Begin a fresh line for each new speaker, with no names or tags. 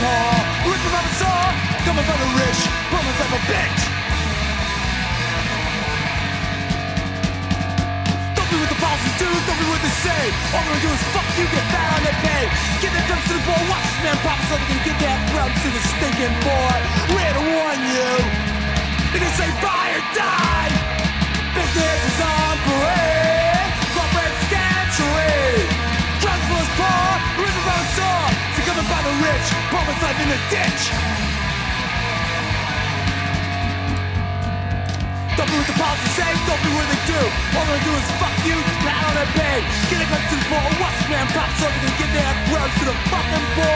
tall. Rich from a saw, coming from the rich, from myself a bitch. Don't be what the policy do, don't be what they say. All they're gonna do is fuck you, get fat on their pay. Give their drums to the boy, watch this man pop so they can give their drums to the stinking boy. We're here to warn you. They can say buy or die. Business is on parade. Corporate scantry. Drugs full as poor, risen from a saw. Succumbing by the rich, bomb his life in the ditch. Don't be what the policy say, don't be what they do. All they're gonna do is fuck you, pat on their pay. Get a gun to the floor, watch this man pop so they can give their grubs to the fucking boy.